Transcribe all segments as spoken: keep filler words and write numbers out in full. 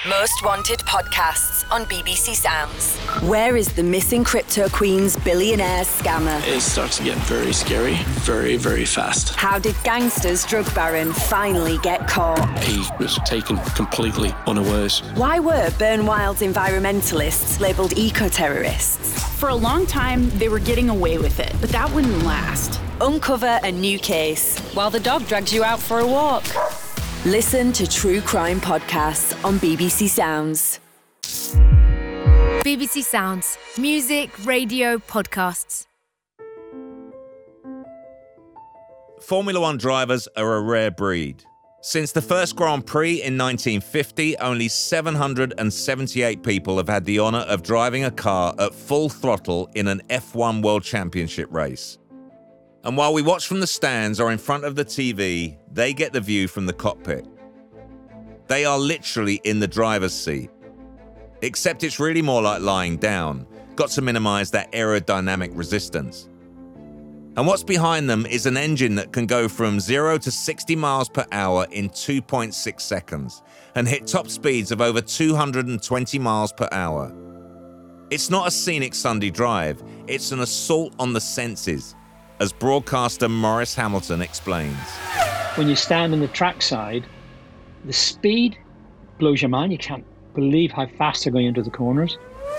Most Wanted podcasts on B B C Sounds. Where is the missing crypto queen's billionaire scammer? It starts to get very scary, very, very fast. How did gangster's drug baron finally get caught? He was taken completely unawares. Why were Burn Wild's environmentalists labelled eco-terrorists? For a long time, they were getting away with it, but that wouldn't last. Uncover a new case while the dog drags you out for a walk. Listen to true crime podcasts on B B C Sounds. B B C Sounds. Music, radio, podcasts. Formula One drivers are a rare breed. Since the first Grand Prix in nineteen fifty, only seven hundred seventy-eight people have had the honour of driving a car at full throttle in an F one World Championship race. And while we watch from the stands or in front of the T V, they get the view from the cockpit. They are literally in the driver's seat. Except it's really more like lying down. Got to minimise that aerodynamic resistance. And what's behind them is an engine that can go from zero to sixty miles per hour in two point six seconds and hit top speeds of over two hundred twenty miles per hour. It's not a scenic Sunday drive, it's an assault on the senses, as broadcaster Maurice Hamilton explains. When you stand on the trackside, the speed blows your mind. You can't believe how fast they're going into the corners.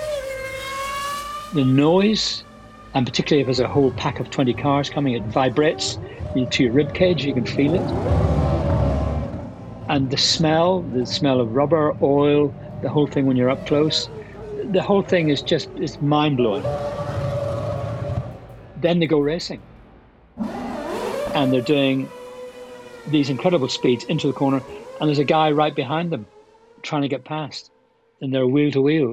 The noise, and particularly if there's a whole pack of twenty cars coming, it vibrates to your rib cage, you can feel it. And the smell, the smell of rubber, oil, the whole thing when you're up close, the whole thing is just, it's mind-blowing. Then they go racing. And they're doing these incredible speeds into the corner, and there's a guy right behind them trying to get past, and they're wheel to wheel.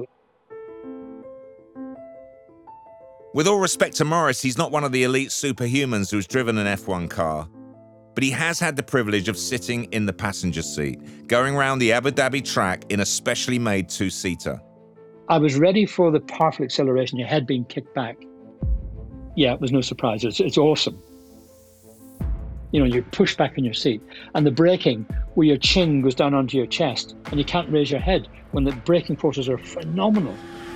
With all respect to Maurice, he's not one of the elite superhumans who's driven an F one car, but he has had the privilege of sitting in the passenger seat, going around the Abu Dhabi track in a specially made two-seater. I was ready for the powerful acceleration, your head being kicked back. Yeah, it was no surprise. It's, it's awesome. You know, you're pushed back in your seat, and the braking where your chin goes down onto your chest and you can't raise your head when the braking forces are phenomenal.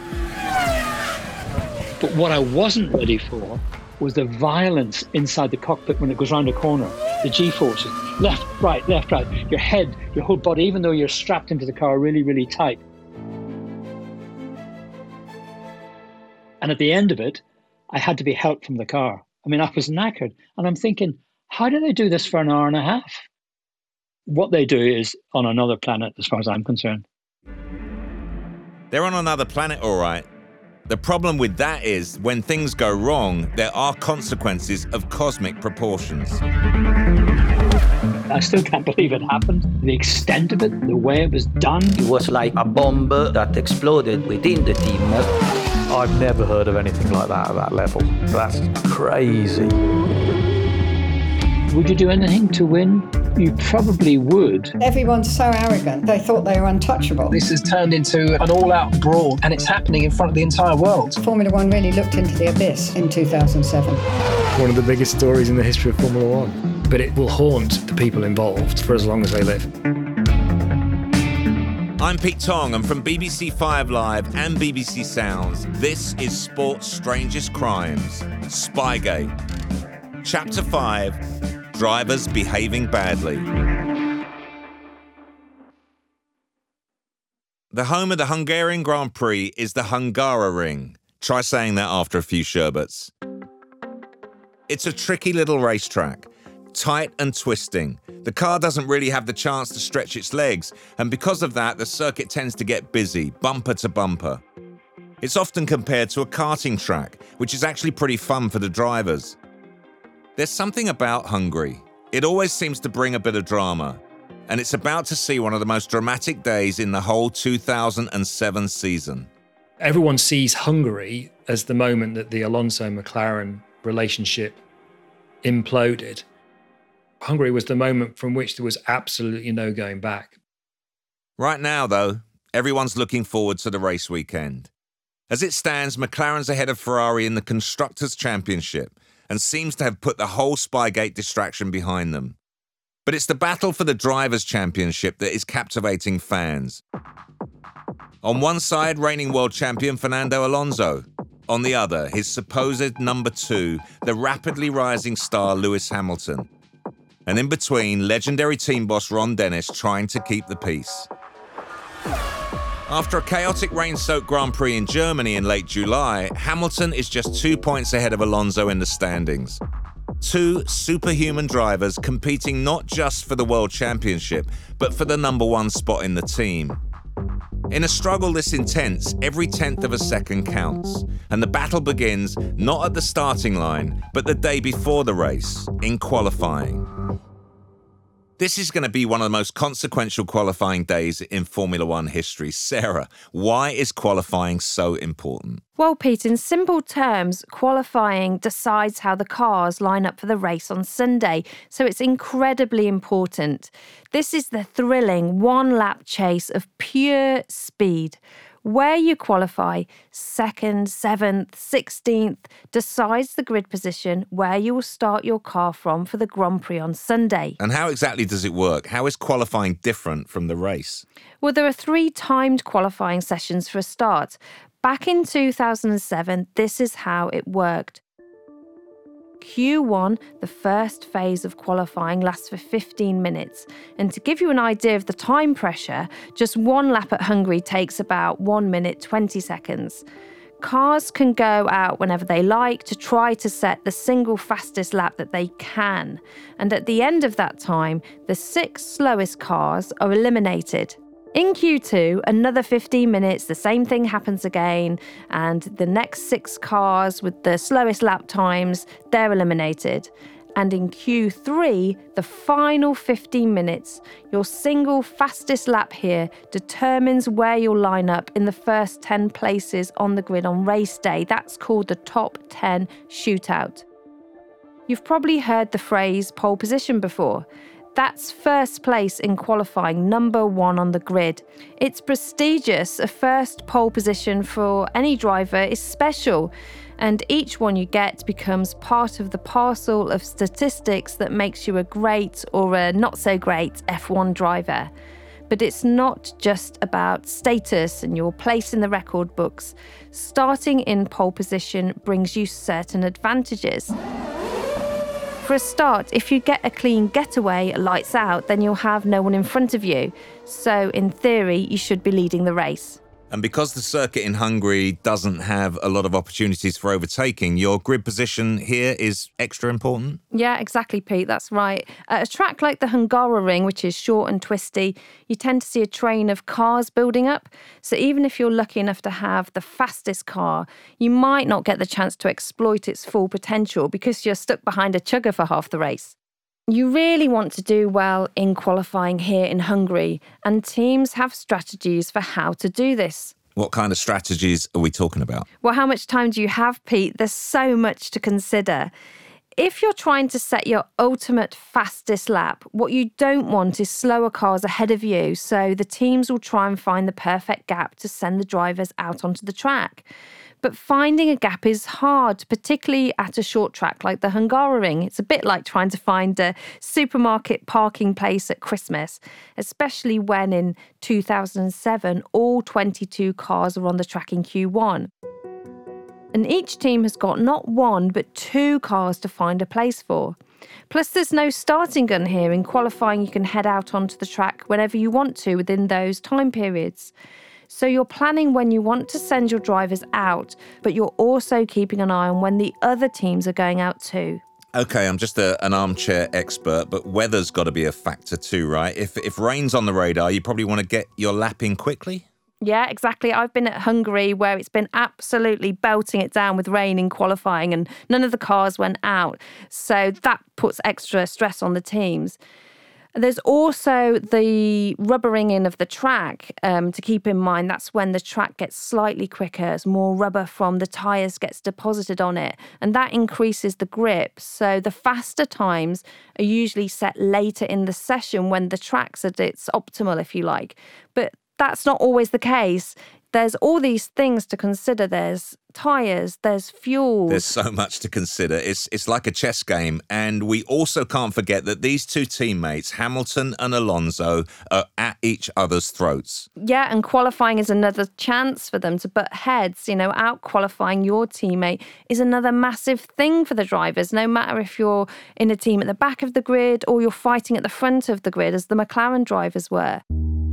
But what I wasn't ready for was the violence inside the cockpit when it goes around a corner. The G-forces, left, right, left, right. Your head, your whole body, even though you're strapped into the car really, really tight. And at the end of it, I had to be helped from the car. I mean, I was knackered, and I'm thinking, how do they do this for an hour and a half? What they do is on another planet, as far as I'm concerned. They're on another planet, all right. The problem with that is, when things go wrong, there are consequences of cosmic proportions. I still can't believe it happened. The extent of it, the way it was done. It was like a bomb that exploded within the team. I've never heard of anything like that at that level. That's crazy. Would you do anything to win? You probably would. Everyone's so arrogant. They thought they were untouchable. This has turned into an all-out brawl, and it's happening in front of the entire world. Formula One really looked into the abyss in two thousand seven. One of the biggest stories in the history of Formula One. But it will haunt the people involved for as long as they live. I'm Pete Tong, and from B B C Five Live and B B C Sounds, this is Sport's Strangest Crimes, Spygate. Chapter five, Drivers Behaving Badly. The home of the Hungarian Grand Prix is the Hungaroring. Try saying that after a few sherbets. It's a tricky little racetrack, tight and twisting. The car doesn't really have the chance to stretch its legs, and because of that, the circuit tends to get busy, bumper to bumper. It's often compared to a karting track, which is actually pretty fun for the drivers. There's something about Hungary. It always seems to bring a bit of drama, and it's about to see one of the most dramatic days in the whole two thousand seven season. Everyone sees Hungary as the moment that the Alonso-McLaren relationship imploded. Hungary was the moment from which there was absolutely no going back. Right now, though, everyone's looking forward to the race weekend. As it stands, McLaren's ahead of Ferrari in the Constructors' Championship and seems to have put the whole Spygate distraction behind them. But it's the battle for the Drivers' Championship that is captivating fans. On one side, reigning world champion Fernando Alonso. On the other, his supposed number two, the rapidly rising star Lewis Hamilton. And in between, legendary team boss Ron Dennis trying to keep the peace. After a chaotic rain-soaked Grand Prix in Germany in late July, Hamilton is just two points ahead of Alonso in the standings. Two superhuman drivers competing not just for the World Championship, but for the number one spot in the team. In a struggle this intense, every tenth of a second counts, and the battle begins not at the starting line, but the day before the race, in qualifying. This is going to be one of the most consequential qualifying days in Formula One history. Sarah, why is qualifying so important? Well, Pete, in simple terms, qualifying decides how the cars line up for the race on Sunday, so it's incredibly important. This is the thrilling one-lap chase of pure speed. Where you qualify, second, seventh, sixteenth, decides the grid position where you will start your car from for the Grand Prix on Sunday. And how exactly does it work? How is qualifying different from the race? Well, there are three timed qualifying sessions for a start. Back in two thousand seven, this is how it worked. Q one, the first phase of qualifying, lasts for fifteen minutes. And to give you an idea of the time pressure, just one lap at Hungary takes about one minute twenty seconds. Cars can go out whenever they like to try to set the single fastest lap that they can. And at the end of that time, the six slowest cars are eliminated. In Q two, another fifteen minutes, the same thing happens again, and the next six cars with the slowest lap times, they're eliminated. And in Q three, the final fifteen minutes, your single fastest lap here determines where you'll line up in the first ten places on the grid on race day. That's called the top ten shootout. You've probably heard the phrase pole position before. That's first place in qualifying, number one on the grid. It's prestigious. A first pole position for any driver is special, and each one you get becomes part of the parcel of statistics that makes you a great or a not so great F one driver. But it's not just about status and your place in the record books. Starting in pole position brings you certain advantages. For a start, if you get a clean getaway, lights out, then you'll have no one in front of you. So, in theory, you should be leading the race. And because the circuit in Hungary doesn't have a lot of opportunities for overtaking, your grid position here is extra important? Yeah, exactly, Pete, that's right. At a track like the Hungaroring, which is short and twisty, you tend to see a train of cars building up. So even if you're lucky enough to have the fastest car, you might not get the chance to exploit its full potential because you're stuck behind a chugger for half the race. You really want to do well in qualifying here in Hungary, and teams have strategies for how to do this. What kind of strategies are we talking about? Well, how much time do you have, Pete? There's so much to consider. If you're trying to set your ultimate fastest lap, what you don't want is slower cars ahead of you, so the teams will try and find the perfect gap to send the drivers out onto the track. But finding a gap is hard, particularly at a short track like the Hungaroring. It's a bit like trying to find a supermarket parking place at Christmas, especially when in two thousand seven, all twenty-two cars are on the track in Q one. And each team has got not one, but two cars to find a place for. Plus, there's no starting gun here. In qualifying, you can head out onto the track whenever you want to within those time periods. So you're planning when you want to send your drivers out, but you're also keeping an eye on when the other teams are going out too. Okay, I'm just a, an armchair expert, but weather's got to be a factor too, right? If if rain's on the radar, you probably want to get your lap in quickly? Yeah, exactly. I've been at Hungary where it's been absolutely belting it down with rain in qualifying and none of the cars went out. So that puts extra stress on the teams. There's also the rubbering in of the track um, to keep in mind. That's when the track gets slightly quicker as more rubber from the tyres gets deposited on it. And that increases the grip. So the faster times are usually set later in the session when the track's at its optimal, if you like. But that's not always the case. there's all these things to consider. There's tyres, there's fuel. There's so much to consider. It's it's like a chess game. And we also can't forget that these two teammates, Hamilton and Alonso, are at each other's throats. Yeah, and qualifying is another chance for them to butt heads. You know, out qualifying your teammate is another massive thing for the drivers, no matter if you're in a team at the back of the grid or you're fighting at the front of the grid, as the McLaren drivers were.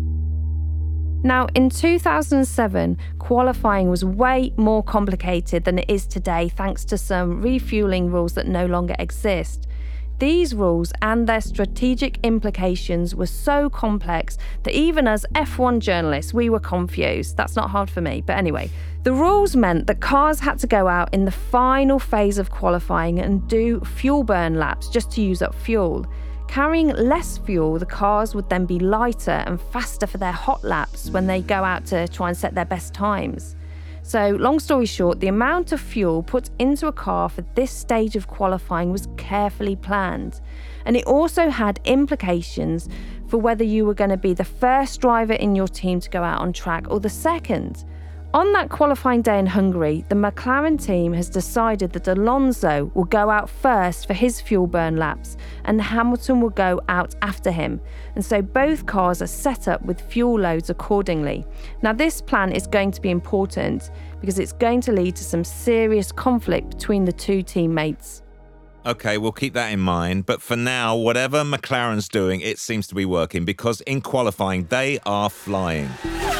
Now, in two thousand seven, qualifying was way more complicated than it is today, thanks to some refueling rules that no longer exist. These rules and their strategic implications were so complex that even as F one journalists, we were confused. That's not hard for me, but anyway. The rules meant that cars had to go out in the final phase of qualifying and do fuel burn laps just to use up fuel. Carrying less fuel, the cars would then be lighter and faster for their hot laps when they go out to try and set their best times. So, long story short, the amount of fuel put into a car for this stage of qualifying was carefully planned. And it also had implications for whether you were going to be the first driver in your team to go out on track or the second. On that qualifying day in Hungary, the McLaren team has decided that Alonso will go out first for his fuel burn laps and Hamilton will go out after him. And so both cars are set up with fuel loads accordingly. Now, this plan is going to be important because it's going to lead to some serious conflict between the two teammates. Okay, we'll keep that in mind. But for now, whatever McLaren's doing, it seems to be working because in qualifying, they are flying.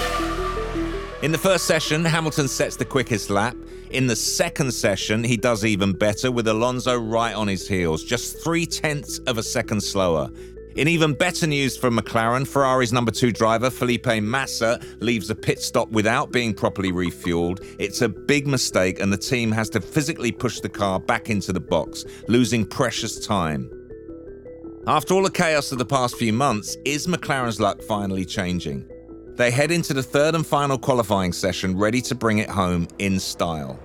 In the first session, Hamilton sets the quickest lap. In the second session, he does even better with Alonso right on his heels, just three-tenths of a second slower. In even better news for McLaren, Ferrari's number two driver, Felipe Massa, leaves a pit stop without being properly refueled. It's a big mistake and the team has to physically push the car back into the box, losing precious time. After all the chaos of the past few months, is McLaren's luck finally changing? They head into the third and final qualifying session ready to bring it home in style.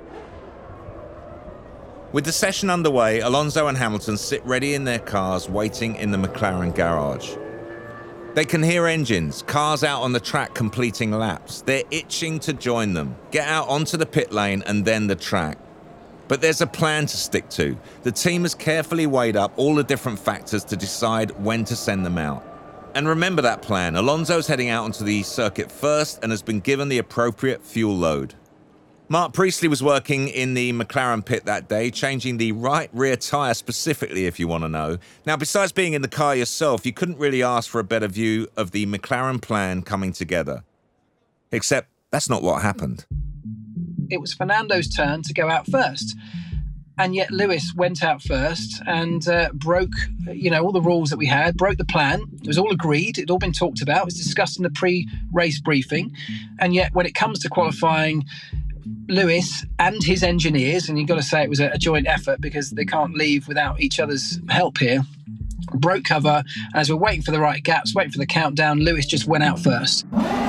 With the session underway, Alonso and Hamilton sit ready in their cars waiting in the McLaren garage. They can hear engines, cars out on the track completing laps. They're itching to join them, get out onto the pit lane and then the track. But there's a plan to stick to. The team has carefully weighed up all the different factors to decide when to send them out. And remember that plan. Alonso's heading out onto the circuit first and has been given the appropriate fuel load. Mark Priestley was working in the McLaren pit that day, changing the right rear tyre specifically, if you want to know. Now, besides being in the car yourself, you couldn't really ask for a better view of the McLaren plan coming together. Except that's not what happened. It was Fernando's turn to go out first. And yet Lewis went out first and uh, broke, you know, all the rules that we had, broke the plan. It was all agreed. It had all been talked about. It was discussed in the pre-race briefing. And yet when it comes to qualifying, Lewis and his engineers, and you've got to say it was a, a joint effort because they can't leave without each other's help here, broke cover. As we're waiting for the right gaps, waiting for the countdown, Lewis just went out first.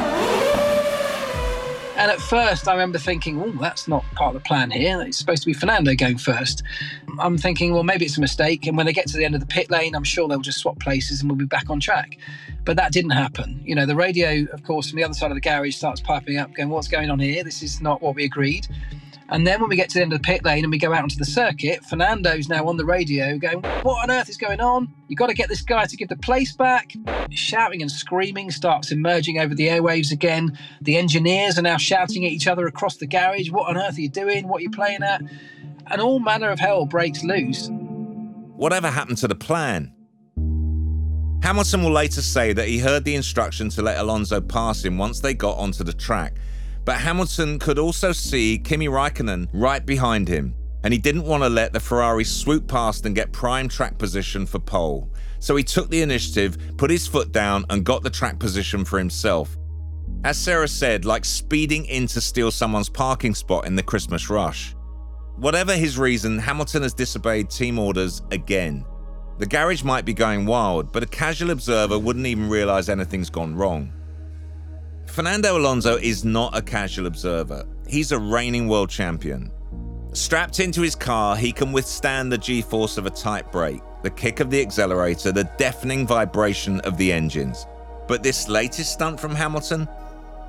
And at first, I remember thinking, oh, that's not part of the plan here. It's supposed to be Fernando going first. I'm thinking, well, maybe it's a mistake. And when they get to the end of the pit lane, I'm sure they'll just swap places and we'll be back on track. But that didn't happen. You know, the radio, of course, from the other side of the garage starts piping up, going, what's going on here? This is not what we agreed. And then when we get to the end of the pit lane and we go out onto the circuit, Fernando's now on the radio going, what on earth is going on? You've got to get this guy to give the place back. Shouting and screaming starts emerging over the airwaves again. The engineers are now shouting at each other across the garage. What on earth are you doing? What are you playing at? And all manner of hell breaks loose. Whatever happened to the plan? Hamilton will later say that he heard the instruction to let Alonso pass him once they got onto the track. But Hamilton could also see Kimi Räikkönen right behind him, and he didn't want to let the Ferrari swoop past and get prime track position for pole. So he took the initiative, put his foot down, and got the track position for himself. As Sarah said, like speeding in to steal someone's parking spot in the Christmas rush. Whatever his reason, Hamilton has disobeyed team orders again. The garage might be going wild, but a casual observer wouldn't even realise anything's gone wrong. Fernando Alonso is not a casual observer. He's a reigning world champion. Strapped into his car, he can withstand the G-force of a tight brake, the kick of the accelerator, the deafening vibration of the engines. But this latest stunt from Hamilton?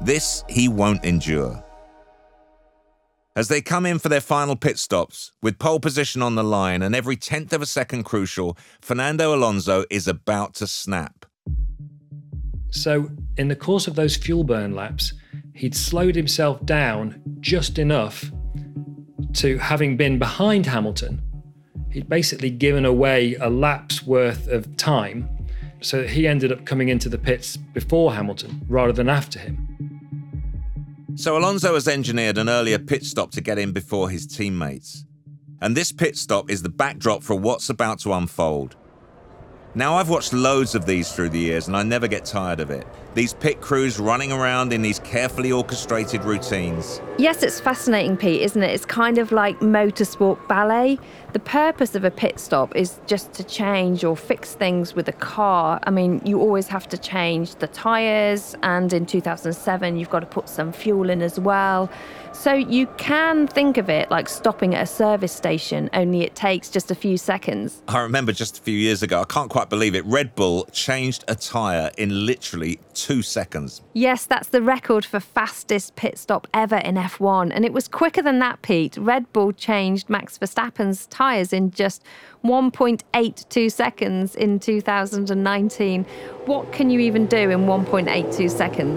This he won't endure. As they come in for their final pit stops, with pole position on the line and every tenth of a second crucial, Fernando Alonso is about to snap. So, in the course of those fuel burn laps, he'd slowed himself down just enough to, having been behind Hamilton, he'd basically given away a lap's worth of time, so that he ended up coming into the pits before Hamilton rather than after him. So Alonso has engineered an earlier pit stop to get in before his teammates. And this pit stop is the backdrop for what's about to unfold. Now, I've watched loads of these through the years and I never get tired of it. These pit crews running around in these carefully orchestrated routines. Yes, it's fascinating, Pete, isn't it? It's kind of like motorsport ballet. The purpose of a pit stop is just to change or fix things with a car. I mean, you always have to change the tyres, and in two thousand seven, you've got to put some fuel in as well. So you can think of it like stopping at a service station, only it takes just a few seconds. I remember just a few years ago, I can't quite believe it, Red Bull changed a tyre in literally two seconds. Yes, that's the record for fastest pit stop ever in F one. And it was quicker than that, Pete. Red Bull changed Max Verstappen's tyres in just one point eight two seconds in two thousand nineteen. What can you even do in one point eight two seconds?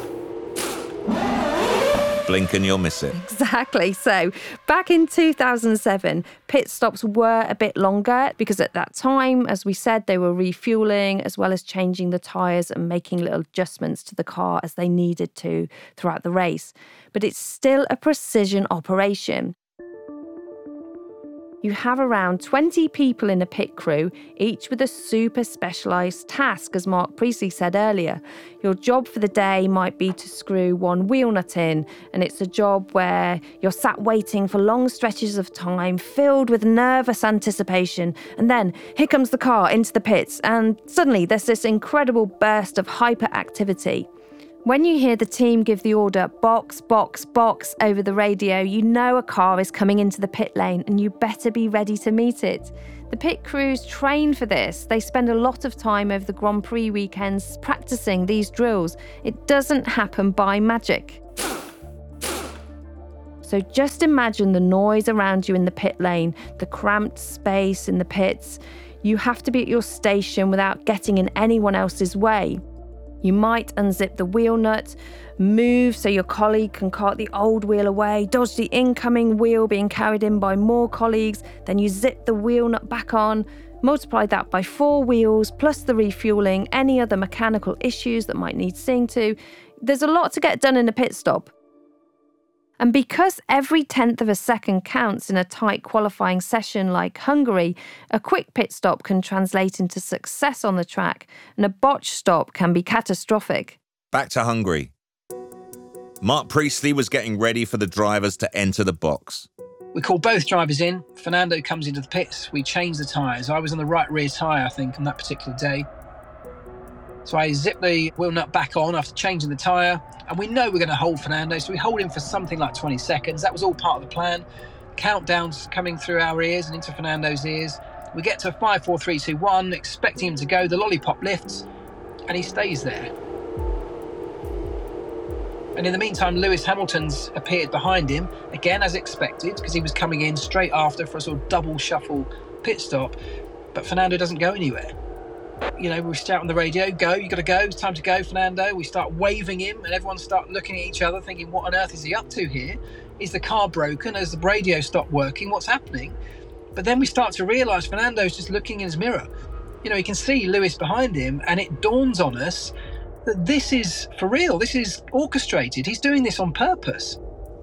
Blink and you'll miss it. Exactly. So back in two thousand seven, pit stops were a bit longer because at that time, as we said, they were refueling as well as changing the tyres and making little adjustments to the car as they needed to throughout the race. But it's still a precision operation. You have around twenty people in a pit crew, each with a super specialised task, as Mark Priestley said earlier. Your job for the day might be to screw one wheel nut in, and it's a job where you're sat waiting for long stretches of time, filled with nervous anticipation, and then here comes the car into the pits, and suddenly there's this incredible burst of hyperactivity. When you hear the team give the order, box, box, box, over the radio, you know a car is coming into the pit lane and you better be ready to meet it. The pit crews train for this. They spend a lot of time over the Grand Prix weekends practicing these drills. It doesn't happen by magic. So just imagine the noise around you in the pit lane, the cramped space in the pits. You have to be at your station without getting in anyone else's way. You might unzip the wheel nut, move so your colleague can cart the old wheel away, dodge the incoming wheel being carried in by more colleagues, then you zip the wheel nut back on, multiply that by four wheels, plus the refueling, any other mechanical issues that might need seeing to. There's a lot to get done in a pit stop. And because every tenth of a second counts in a tight qualifying session like Hungary, a quick pit stop can translate into success on the track, and a botched stop can be catastrophic. Back to Hungary. Mark Priestley was getting ready for the drivers to enter the box. We call both drivers in. Fernando comes into the pits. We change the tyres. I was on the right rear tyre, I think, on that particular day. So I zip the wheel nut back on after changing the tyre, and we know we're going to hold Fernando, so we hold him for something like twenty seconds. That was all part of the plan. Countdowns coming through our ears and into Fernando's ears. We get to five, four, three, two, one, expecting him to go. The lollipop lifts, and he stays there. And in the meantime, Lewis Hamilton's appeared behind him, again as expected, because he was coming in straight after for a sort of double shuffle pit stop. But Fernando doesn't go anywhere. You know, we shout on the radio, go, you got to go, it's time to go, Fernando. We start waving him and everyone start looking at each other thinking, what on earth is he up to here? Is the car broken? Has the radio stopped working? What's happening? But then we start to realise Fernando's just looking in his mirror. You know, he can see Lewis behind him, and it dawns on us that this is for real. This is orchestrated. He's doing this on purpose.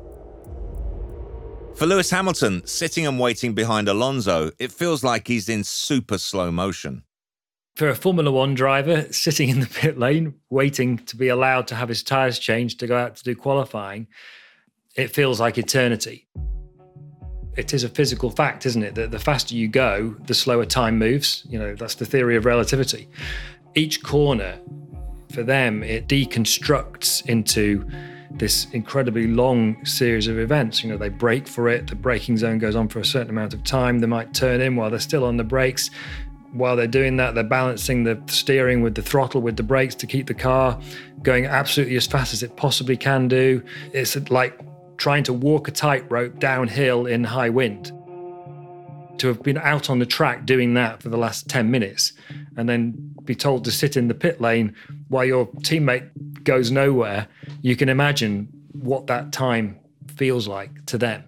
For Lewis Hamilton, sitting and waiting behind Alonso, it feels like he's in super slow motion. For a Formula One driver sitting in the pit lane, waiting to be allowed to have his tyres changed to go out to do qualifying, it feels like eternity. It is a physical fact, isn't it, that the faster you go, the slower time moves. You know, that's the theory of relativity. Each corner, for them, it deconstructs into this incredibly long series of events. You know, they brake for it, the braking zone goes on for a certain amount of time, they might turn in while they're still on the brakes. While they're doing that, they're balancing the steering with the throttle, with the brakes to keep the car going absolutely as fast as it possibly can do. It's like trying to walk a tightrope downhill in high wind. To have been out on the track doing that for the last ten minutes and then be told to sit in the pit lane while your teammate goes nowhere, you can imagine what that time feels like to them.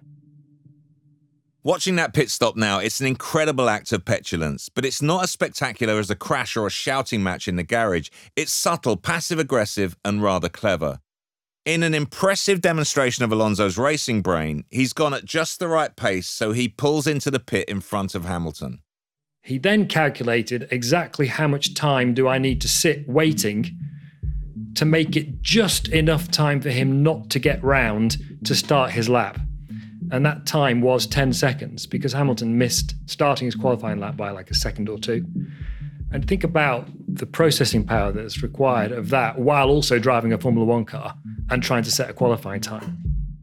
Watching that pit stop now, it's an incredible act of petulance, but it's not as spectacular as a crash or a shouting match in the garage. It's subtle, passive-aggressive, and rather clever. In an impressive demonstration of Alonso's racing brain, he's gone at just the right pace, so he pulls into the pit in front of Hamilton. He then calculated exactly how much time do I need to sit waiting to make it just enough time for him not to get round to start his lap. And that time was ten seconds because Hamilton missed starting his qualifying lap by like a second or two. And think about the processing power that's required of that while also driving a Formula One car and trying to set a qualifying time.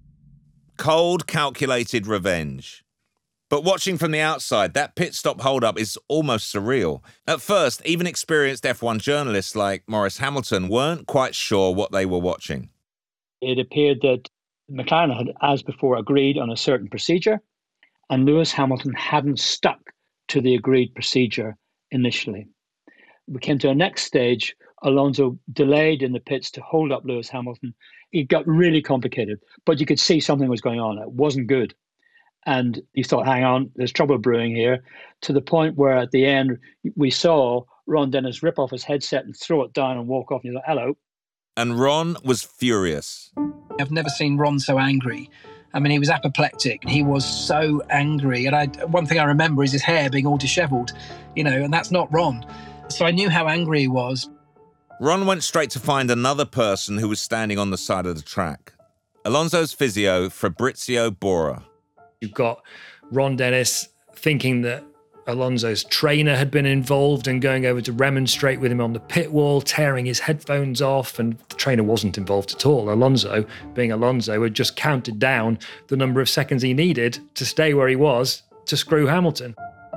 Cold, calculated revenge. But watching from the outside, that pit stop hold-up is almost surreal. At first, even experienced F one journalists like Maurice Hamilton weren't quite sure what they were watching. It appeared that McLaren had, as before, agreed on a certain procedure, and Lewis Hamilton hadn't stuck to the agreed procedure initially. We came to a next stage. Alonso delayed in the pits to hold up Lewis Hamilton. It got really complicated, but you could see something was going on. It wasn't good. And you thought, hang on, there's trouble brewing here, to the point where at the end we saw Ron Dennis rip off his headset and throw it down and walk off. And you're like, hello. And Ron was furious. I've never seen Ron so angry. I mean, he was apoplectic. He was so angry. And I, one thing I remember is his hair being all disheveled, you know, and that's not Ron. So I knew how angry he was. Ron went straight to find another person who was standing on the side of the track. Alonso's physio, Fabrizio Bora. You've got Ron Dennis thinking that Alonso's trainer had been involved and going over to remonstrate with him on the pit wall, tearing his headphones off, and the trainer wasn't involved at all. Alonso, being Alonso, had just counted down the number of seconds he needed to stay where he was to screw Hamilton.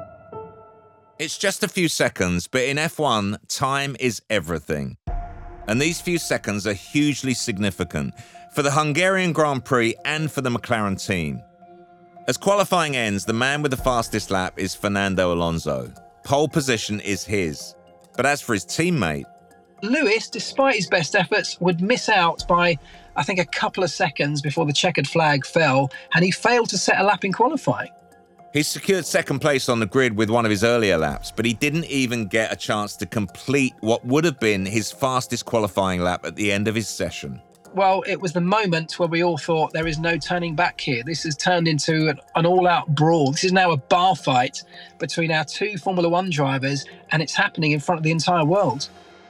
It's just a few seconds, but in F one, time is everything. And these few seconds are hugely significant for the Hungarian Grand Prix and for the McLaren team. As qualifying ends, the man with the fastest lap is Fernando Alonso. Pole position is his. But as for his teammate... Lewis, despite his best efforts, would miss out by, I think, a couple of seconds before the checkered flag fell, and he failed to set a lap in qualifying. He secured second place on the grid with one of his earlier laps, but he didn't even get a chance to complete what would have been his fastest qualifying lap at the end of his session. Well, it was the moment where we all thought there is no turning back here. This has turned into an, an all-out brawl. This is now a bar fight between our two Formula One drivers, and it's happening in front of the entire world.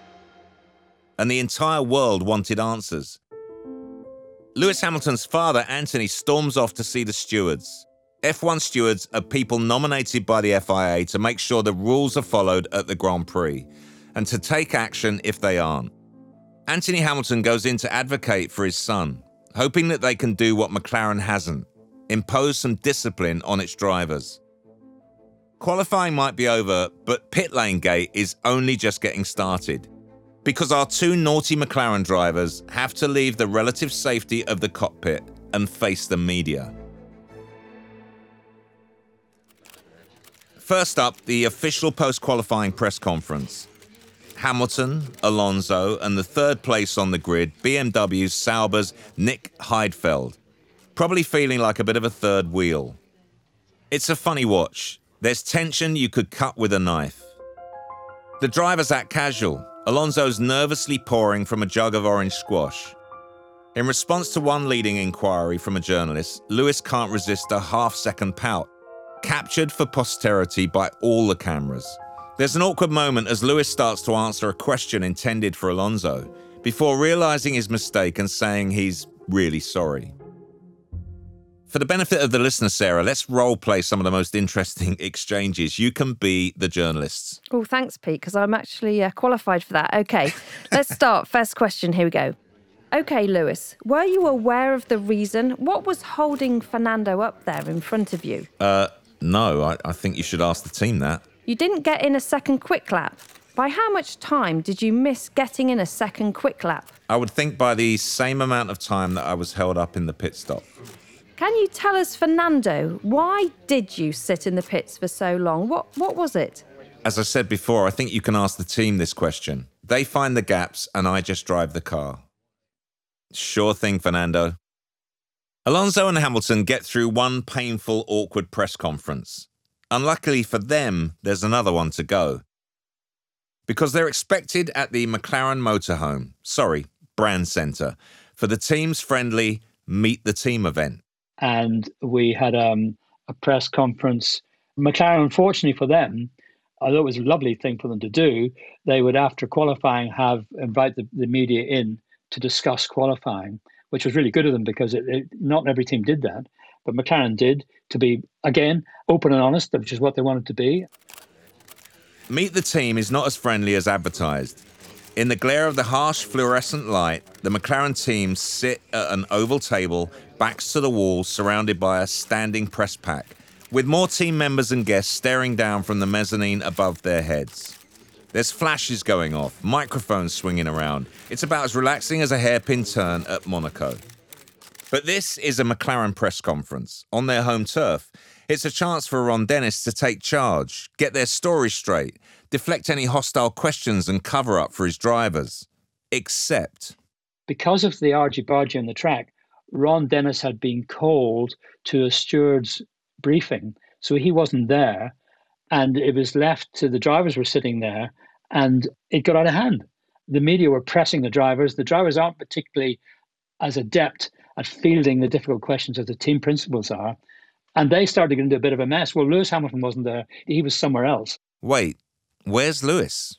And the entire world wanted answers. Lewis Hamilton's father, Anthony, storms off to see the stewards. F one stewards are people nominated by the F I A to make sure the rules are followed at the Grand Prix, and to take action if they aren't. Anthony Hamilton goes in to advocate for his son, hoping that they can do what McLaren hasn't, impose some discipline on its drivers. Qualifying might be over, but pit lane gate is only just getting started, because our two naughty McLaren drivers have to leave the relative safety of the cockpit and face the media. First up, the official post-qualifying press conference. Hamilton, Alonso, and the third place on the grid, B M W's Sauber's Nick Heidfeld, probably feeling like a bit of a third wheel. It's a funny watch. There's tension you could cut with a knife. The drivers act casual. Alonso's nervously pouring from a jug of orange squash. In response to one leading inquiry from a journalist, Lewis can't resist a half-second pout, captured for posterity by all the cameras. There's an awkward moment as Lewis starts to answer a question intended for Alonso, before realizing his mistake and saying he's really sorry. For the benefit of the listener, Sarah, let's role-play some of the most interesting exchanges. You can be the journalists. Oh, thanks, Pete, because I'm actually uh, qualified for that. Okay, let's start. First question, here we go. Okay, Lewis, were you aware of the reason? What was holding Fernando up there in front of you? Uh, no, I, I think you should ask the team that. You didn't get in a second quick lap. By how much time did you miss getting in a second quick lap? I would think by the same amount of time that I was held up in the pit stop. Can you tell us, Fernando, why did you sit in the pits for so long? What what was it? As I said before, I think you can ask the team this question. They find the gaps and I just drive the car. Sure thing, Fernando. Alonso and Hamilton get through one painful, awkward press conference. Unluckily for them, there's another one to go. Because they're expected at the McLaren Motorhome, sorry, Brand Centre, for the team's friendly Meet the Team event. And we had um, a press conference. McLaren, unfortunately for them, although it was a lovely thing for them to do, they would, after qualifying, have invite the, the media in to discuss qualifying, which was really good of them because it, it, not every team did that. But McLaren did, to be, again, open and honest, which is what they wanted to be. Meet the Team is not as friendly as advertised. In the glare of the harsh fluorescent light, the McLaren team sit at an oval table, backs to the wall, surrounded by a standing press pack, with more team members and guests staring down from the mezzanine above their heads. There's flashes going off, microphones swinging around. It's about as relaxing as a hairpin turn at Monaco. But this is a McLaren press conference on their home turf. It's a chance for Ron Dennis to take charge, get their story straight, deflect any hostile questions and cover up for his drivers. Except, because of the argy-bargy on the track, Ron Dennis had been called to a steward's briefing, so he wasn't there, and it was left to the drivers were sitting there, and it got out of hand. The media were pressing the drivers. The drivers aren't particularly as adept at fielding the difficult questions as the team principals are. And they started to get into a bit of a mess. Well, Lewis Hamilton wasn't there. He was somewhere else. Wait, where's Lewis?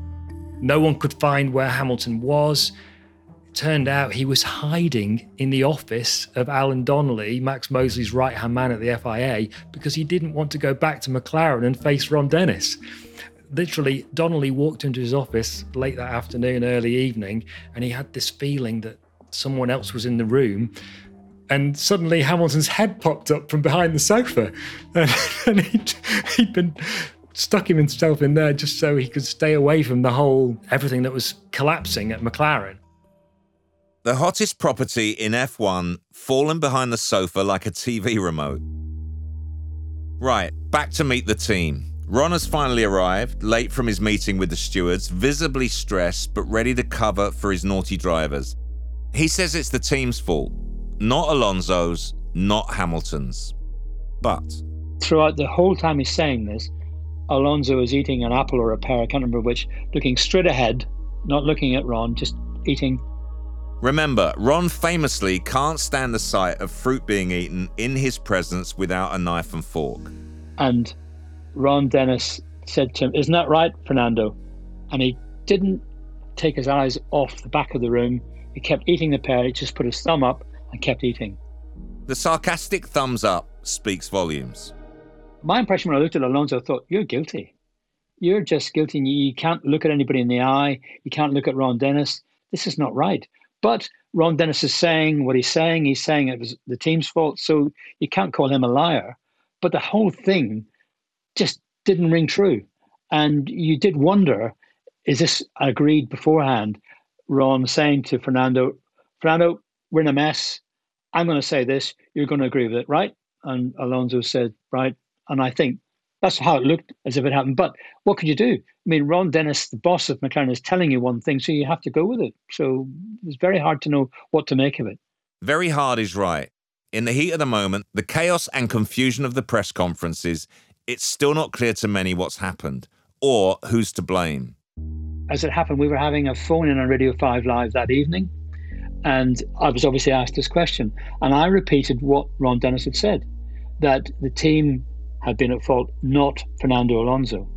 No one could find where Hamilton was. It turned out he was hiding in the office of Alan Donnelly, Max Mosley's right-hand man at the F I A, because he didn't want to go back to McLaren and face Ron Dennis. Literally, Donnelly walked into his office late that afternoon, early evening, and he had this feeling that someone else was in the room. And suddenly Hamilton's head popped up from behind the sofa. And, and he'd, he'd been stuck himself in there just so he could stay away from the whole, everything that was collapsing at McLaren. The hottest property in F one, fallen behind the sofa like a T V remote. Right, back to Meet the Team. Ron has finally arrived, late from his meeting with the stewards, visibly stressed but ready to cover for his naughty drivers. He says it's the team's fault. Not Alonso's, not Hamilton's. But throughout the whole time he's saying this, Alonso is eating an apple or a pear, I can't remember which, looking straight ahead, not looking at Ron, just eating. Remember, Ron famously can't stand the sight of fruit being eaten in his presence without a knife and fork. And Ron Dennis said to him, "Isn't that right, Fernando?" And he didn't take his eyes off the back of the room. He kept eating the pear, he just put his thumb up and kept eating. The sarcastic thumbs up speaks volumes. My impression when I looked at Alonso, I thought, you're guilty. You're just guilty. You can't look at anybody in the eye. You can't look at Ron Dennis. This is not right. But Ron Dennis is saying what he's saying. He's saying it was the team's fault, so you can't call him a liar. But the whole thing just didn't ring true. And you did wonder, is this agreed beforehand? Ron saying to Fernando, Fernando, we're in a mess. I'm going to say this. You're going to agree with it, right? And Alonso said, right. And I think that's how it looked, as if it happened. But what could you do? I mean, Ron Dennis, the boss of McLaren, is telling you one thing, so you have to go with it. So it's very hard to know what to make of it. Very hard is right. In the heat of the moment, the chaos and confusion of the press conferences, it's still not clear to many what's happened or who's to blame. As it happened, we were having a phone-in on Radio five Live that evening, and I was obviously asked this question, and I repeated what Ron Dennis had said, that the team had been at fault, not Fernando Alonso.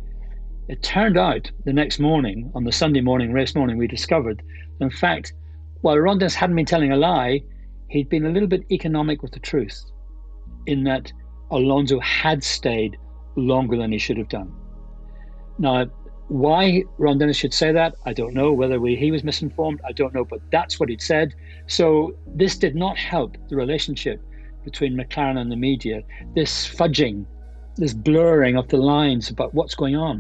It turned out the next morning, on the Sunday morning, race morning, we discovered, in fact, while Ron Dennis hadn't been telling a lie, he'd been a little bit economic with the truth, in that Alonso had stayed longer than he should have done. Now, why Ron Dennis should say that, I don't know. Whether we, he was misinformed, I don't know, but that's what he'd said. So this did not help the relationship between McLaren and the media. This fudging this blurring of the lines about what's going on.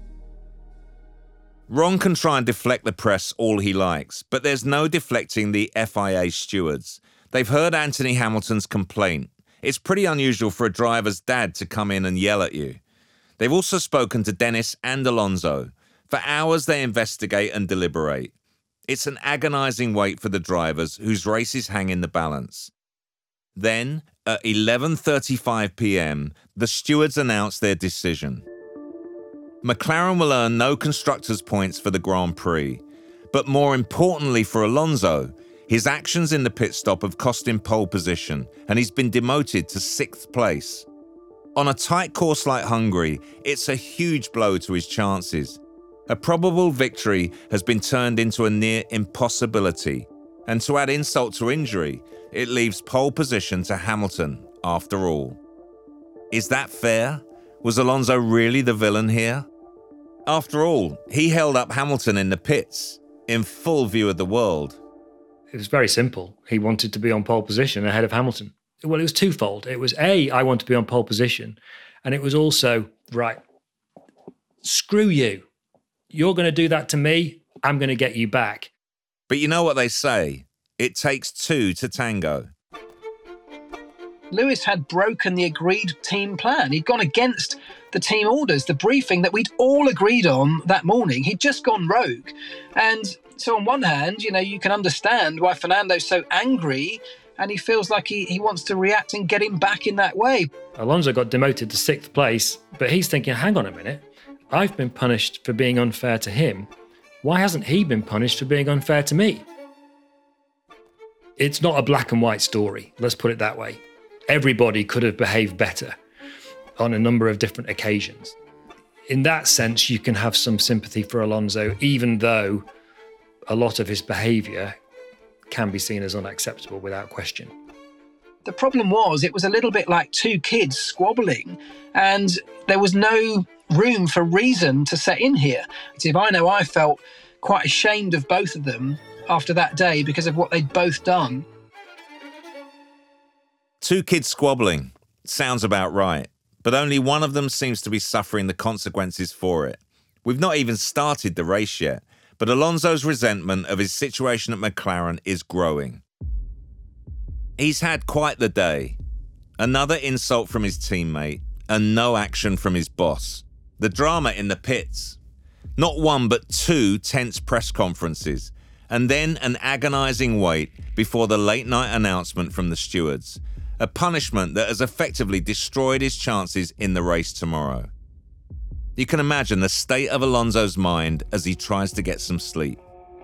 Ron can try and deflect the press all he likes, but there's no deflecting the F I A stewards. They've heard Anthony Hamilton's complaint. It's pretty unusual for a driver's dad to come in and yell at you. They've also spoken to Dennis and Alonso. For hours they investigate and deliberate. It's an agonising wait for the drivers whose races hang in the balance. Then, at eleven thirty-five p.m, the stewards announce their decision. McLaren will earn no constructors' points for the Grand Prix, but more importantly for Alonso, his actions in the pit stop have cost him pole position, and he's been demoted to sixth place. On a tight course like Hungary, it's a huge blow to his chances. A probable victory has been turned into a near impossibility, and to add insult to injury, it leaves pole position to Hamilton after all. Is that fair? Was Alonso really the villain here? After all, he held up Hamilton in the pits, in full view of the world. It was very simple. He wanted to be on pole position ahead of Hamilton. Well, it was twofold. It was A, I want to be on pole position, and it was also, right, screw you. You're going to do that to me, I'm going to get you back. But you know what they say, it takes two to tango. Lewis had broken the agreed team plan. He'd gone against the team orders, the briefing that we'd all agreed on that morning. He'd just gone rogue. And so on one hand, you know, you can understand why Fernando's so angry and he feels like he, he wants to react and get him back in that way. Alonso got demoted to sixth place, but he's thinking, hang on a minute. I've been punished for being unfair to him. Why hasn't he been punished for being unfair to me? It's not a black and white story, let's put it that way. Everybody could have behaved better on a number of different occasions. In that sense, you can have some sympathy for Alonso, even though a lot of his behaviour can be seen as unacceptable without question. The problem was it was a little bit like two kids squabbling, and there was no room for reason to set in here. If I know I felt quite ashamed of both of them after that day because of what they'd both done. Two kids squabbling. Sounds about right. But only one of them seems to be suffering the consequences for it. We've not even started the race yet, but Alonso's resentment of his situation at McLaren is growing. He's had quite the day. Another insult from his teammate, and no action from his boss. The drama in the pits. Not one but two tense press conferences, and then an agonising wait before the late-night announcement from the stewards. A punishment that has effectively destroyed his chances in the race tomorrow. You can imagine the state of Alonso's mind as he tries to get some sleep.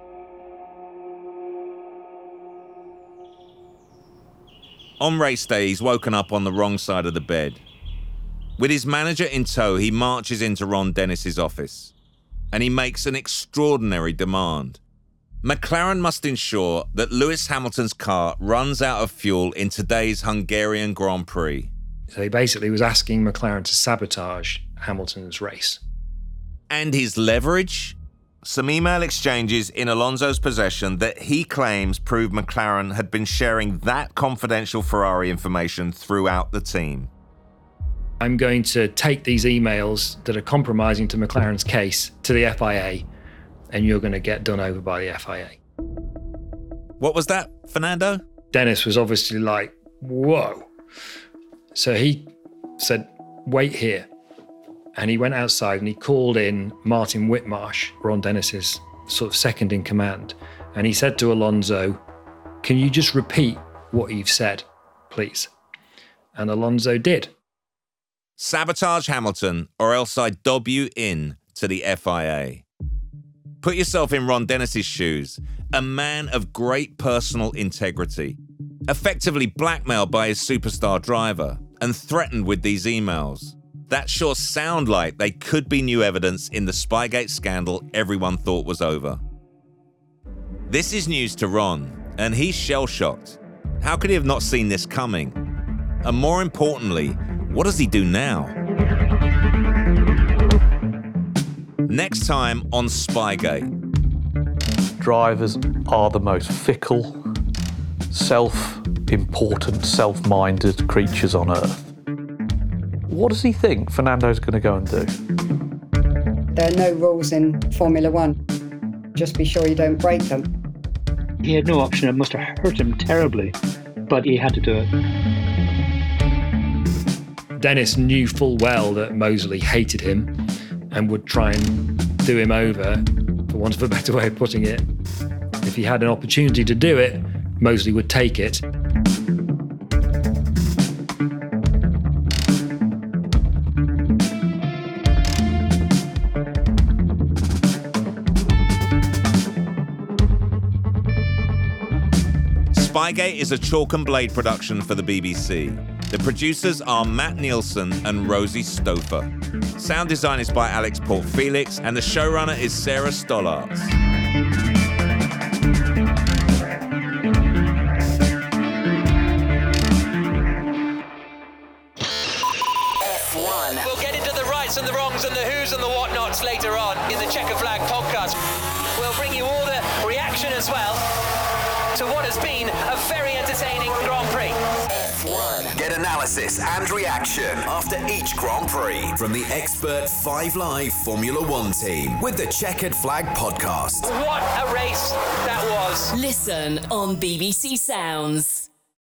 On race day, he's woken up on the wrong side of the bed. With his manager in tow, he marches into Ron Dennis's office, and he makes an extraordinary demand. McLaren must ensure that Lewis Hamilton's car runs out of fuel in today's Hungarian Grand Prix. So he basically was asking McLaren to sabotage Hamilton's race. And his leverage? Some email exchanges in Alonso's possession that he claims prove McLaren had been sharing that confidential Ferrari information throughout the team. I'm going to take these emails that are compromising to McLaren's case to the F I A, and you're going to get done over by the F I A. What was that, Fernando? Dennis was obviously like, whoa. So he said, wait here. And he went outside and he called in Martin Whitmarsh, Ron Dennis's sort of second in command. And he said to Alonso, can you just repeat what you've said, please? And Alonso did. Sabotage Hamilton, or else I dob you in to the F I A. Put yourself in Ron Dennis's shoes, a man of great personal integrity, effectively blackmailed by his superstar driver and threatened with these emails. That sure sound like they could be new evidence in the Spygate scandal everyone thought was over. This is news to Ron, and he's shell-shocked. How could he have not seen this coming? And more importantly, what does he do now? Next time on Spygate. Drivers are the most fickle, self-important, self-minded creatures on earth. What does he think Fernando's going to go and do? There are no rules in Formula One. Just be sure you don't break them. He had no option. It must have hurt him terribly, but he had to do it. Dennis knew full well that Moseley hated him and would try and do him over, for want of a better way of putting it. If he had an opportunity to do it, Moseley would take it. Spygate is a Chalk and Blade production for the B B C. The producers are Matt Nielsen and Rosie Stouffer. Sound design is by Alex Port-Felix, and the showrunner is Sarah Stollarz. F one. We'll get into the rights and the wrongs and the who's and the whatnots later on in the Checker Flag podcast. We'll bring you all the reaction as well to what has been a very entertaining Grand Prix. F one. Get analysis and reaction after each Grand Prix from the expert Five Live Formula One team with the Checkered Flag podcast. What a race that was. Listen on B B C Sounds.